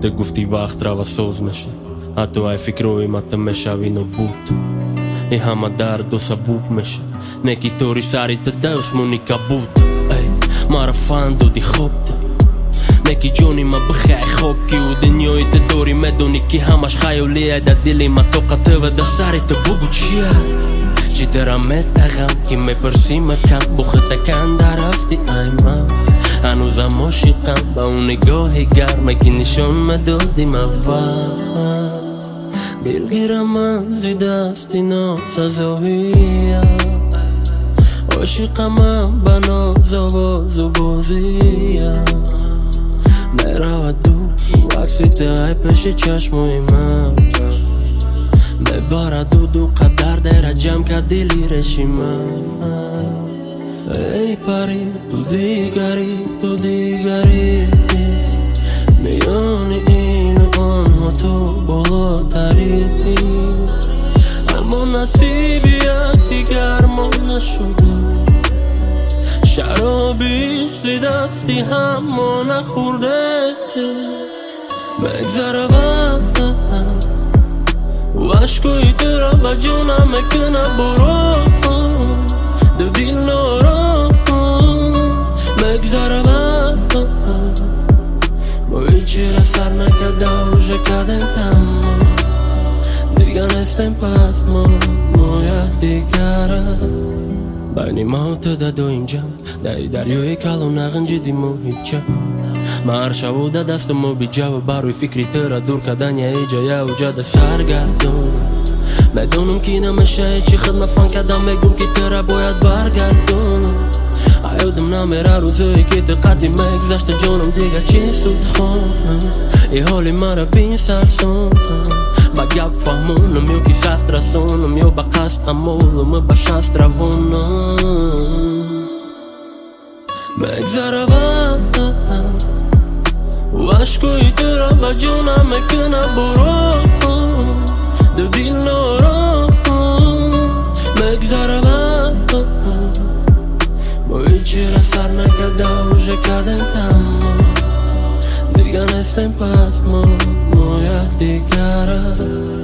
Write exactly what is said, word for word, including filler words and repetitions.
خورده گفتی وقت رو و سوز میشه حتی ای فکروی مت میشوی نو بود ای همه درد و سبوب میشه نکی توری سری تدوس مونی کبود ای مارا فاندو دی خوب ده نکی جونی ما بخی خوب کی و دنیای تدوری مدونی کی همش خیالیه در دلی ما توقته و در سری تبوگو چیه چی درم متغم کی میپرسی مکم بخطکن در رفتی ای من هنوزم عاشقم با اون نگاه گرمه که نشون مدادیم اول دلگیرم از دست ناسزاییه عاشقم به ناز و باز و بازیه میرود دو عکسی تای پیش چشموی من میبارد دو دو قدر در جمع که دلی رشیمه ای پری تو دیگری تو دیگری میان این و آن ها تو بالاتری اما نصیبی یک دیگر ما نشده شرابیش دستی هم ما نخورده بگذره وقت و عشقوی ترا و جونم میکنه برو دو دیل نارم مگذره وقت با ایچی را سر نکده و شکدیم تمام دیگه نستیم پس ما ما یک دیگره بینی ما تو ده دو اینجا ده دریای کلو نغنجی دیمو هیچه ما هر شبوده دستمو بی جو بروی فکری ترا دور کدن یه ایجا یه اوجا ده سرگردون میدونم که نمیشه چی خدمه فان کدم بگم که ترا باید برگردونم ایودم نمیره روزایی که دقتی مگذشت جانم دیگه چی سود خونم ای حالی مرا بین سرسونم با گب فهمونم یو که سخت رسونم یو با قصد عمولم با شست روونم مگذره وقت و عشقوی ترا با جونم میکنه برو دو دیل نارم مگذره وقت با ایچی را سر نکده و شکدیم تمام دیگه نستیم پس ما ما یک دیگره